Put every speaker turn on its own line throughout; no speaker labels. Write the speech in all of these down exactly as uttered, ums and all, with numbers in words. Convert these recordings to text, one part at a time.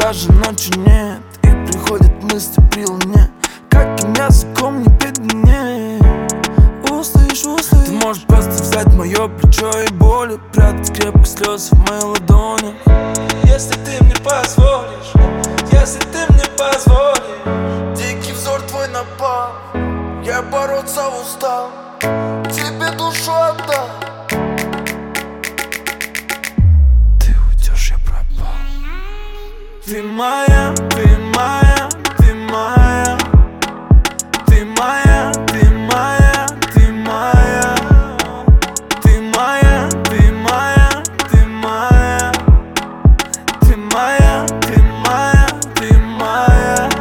даже ночи нет, и приходят мысли при луне. Каким языком не беднее. Устаешь, устаешь. Ты можешь просто взять мое плечо и боли, прятать крепко слезы в моей ладони. Если ты мне позволишь, если ты мне позволишь. Дикий взор твой напал, я бороться устал, тебе душу отдал. Ты уйдешь, я пропал. Ты моя, ты моя, ты моя. Ты моя, ты моя, ты моя. Ты моя, ты моя, ты моя. Ты моя, ты моя, ты моя.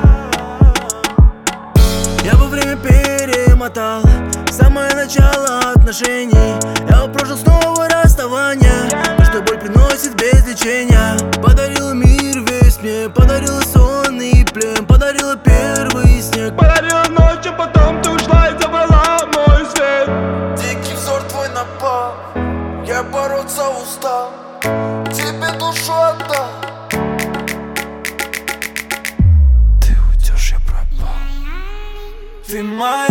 Я бы время перемотал в самое начало отношений. Я бы прожил снова расставание, то, что боль приносит без лечения. Подарила мир весь мне, подарила сон и плен, подарила первый снег, подарила ночь, а потом ты ушла и забрала мой свет.
Дикий взор твой напал, я бороться устал, тебе душу отдал. Ты уйдешь, я пропал. Ты моя.